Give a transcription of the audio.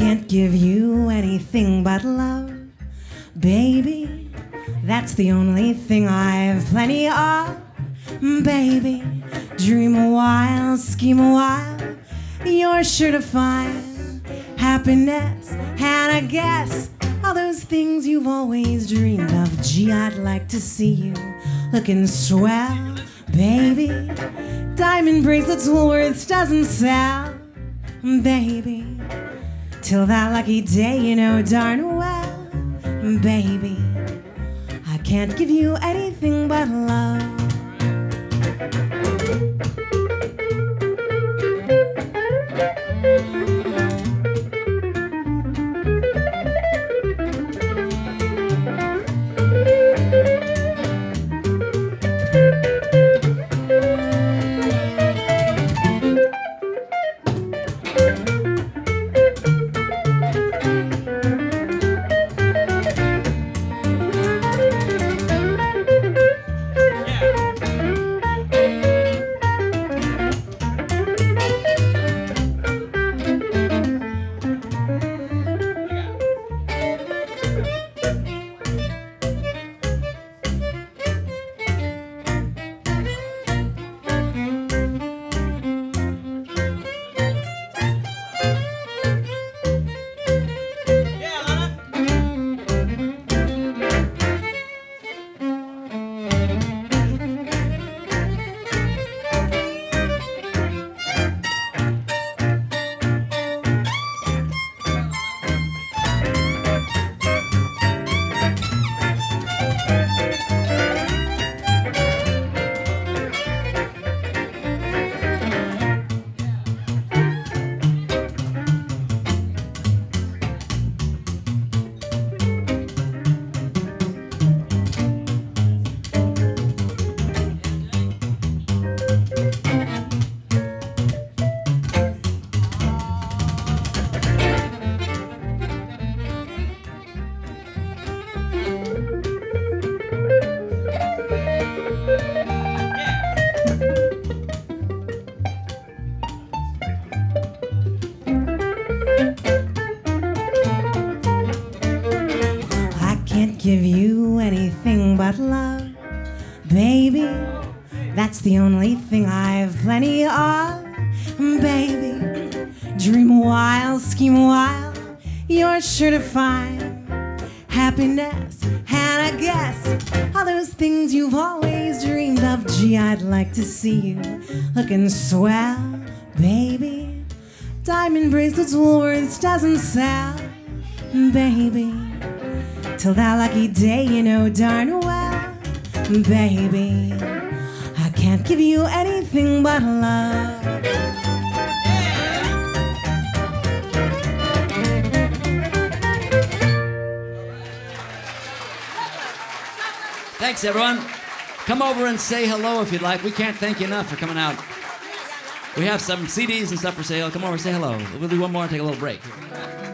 can't give you anything but love, baby. That's the only thing I've plenty of, baby. Dream a while, scheme a while, you're sure to find happiness. And I guess all those things you've always dreamed of. Gee, I'd like to see you looking swell, baby. Diamond bracelets Woolworths doesn't sell, baby. Till that lucky day, you know darn well, baby, I can't give you anything but love. Can't give you anything but love, baby. That's the only thing I've plenty of, baby. Dream a while, scheme a while, you're sure to find happiness. And I guess all those things you've always dreamed of. Gee, I'd like to see you looking swell, baby. Diamond bracelets Woolworths doesn't sell, baby. Till that lucky day, you know darn well, baby, I can't give you anything but love. Thanks, everyone. Come over and say hello if you'd like. We can't thank you enough for coming out. We have some CDs and stuff for sale. Come over and say hello. We'll do one more and take a little break.